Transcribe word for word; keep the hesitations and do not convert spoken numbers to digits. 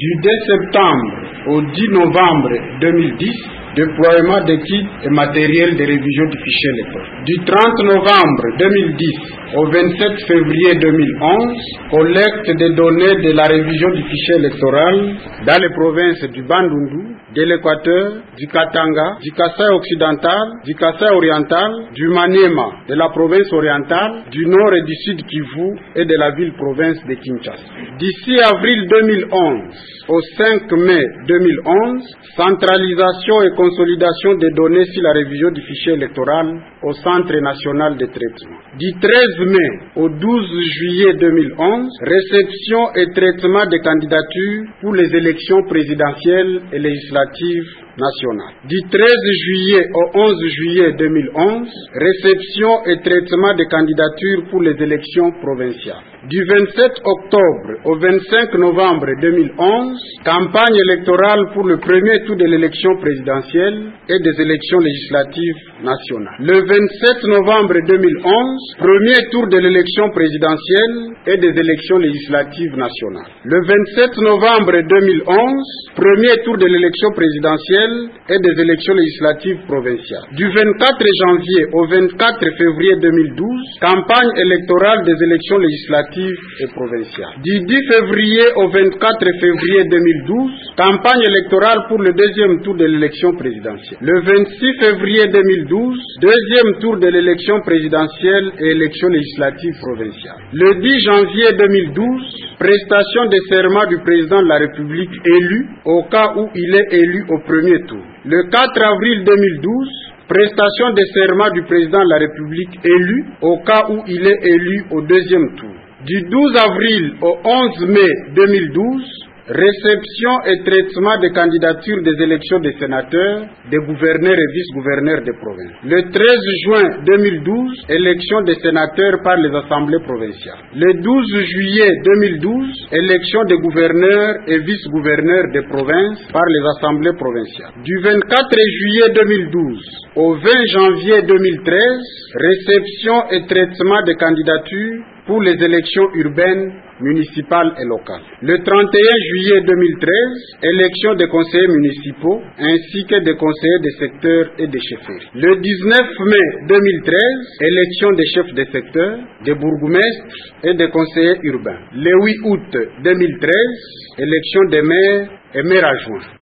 Du deux septembre au dix novembre deux mille dix, déploiement des kits et matériel de révision du fichier électoral. Du trente novembre deux mille dix au vingt-sept février deux mille onze, collecte des données de la révision du fichier électoral dans les provinces du Bandundu, de l'Équateur, du Katanga, du Kasaï occidental, du Kasaï oriental, du Maniema, de la province orientale, du nord et du sud Kivu et de la ville-province de Kinshasa. D'ici avril deux mille onze au cinq mai deux mille onze, centralisation et consolidation des données sur la révision du fichier électoral au Centre national de traitement. Du treize mai au douze juillet deux mille onze, réception et traitement des candidatures pour les élections présidentielles et législatives nationales. Du treize juillet au onze juillet deux mille onze, réception et traitement des candidatures pour les élections provinciales. Du vingt-sept octobre au vingt-cinq novembre deux mille onze, campagne électorale pour le premier tour de l'élection présidentielle et des élections législatives nationales. Le vingt-sept novembre deux mille onze, premier tour de l'élection présidentielle et des élections législatives nationales. Le vingt-sept novembre deux mille onze, premier tour de l'élection présidentielle et des élections législatives provinciales. Du vingt-quatre janvier au vingt-quatre février deux mille douze, campagne électorale des élections législatives et provinciales. Du dix février au vingt-quatre février deux mille douze, campagne électorale pour le deuxième tour de l'élection présidentielle. Le vingt-six février deux mille douze, deuxième tour de l'élection présidentielle et élection législative provinciale. Le dix janvier deux mille douze, prestation des serments du président de la République élu au cas où il est élu au premier tour. Le quatre avril deux mille douze, prestation des serments du président de la République élu au cas où il est élu au deuxième tour. Du douze avril au onze mai deux mille douze, réception et traitement des candidatures des élections des sénateurs, des gouverneurs et vice-gouverneurs des provinces. Le treize juin deux mille douze, élection des sénateurs par les assemblées provinciales. Le douze juillet deux mille douze, élection des gouverneurs et vice-gouverneurs des provinces par les assemblées provinciales. Du vingt-quatre juillet deux mille douze au vingt janvier deux mille treize, réception et traitement des candidatures pour les élections urbaines, municipales et locales. Le trente et un juillet deux mille treize, élection des conseillers municipaux ainsi que des conseillers des secteurs et des chefferies. Le dix-neuf mai deux mille treize, élection des chefs de secteur, des bourgmestres et des conseillers urbains. Le huit août deux mille treize, élection des maires et maires adjoints.